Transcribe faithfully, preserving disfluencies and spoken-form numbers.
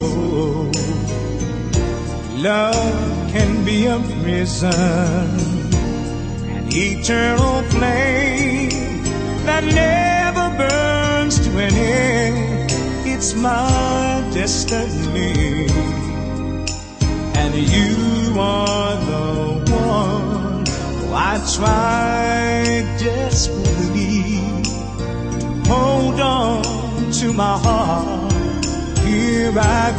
Love can be a prison, an eternal flame that never burns to an end. It's my destiny, and you are the one who I try desperately to hold on to my heart. Here I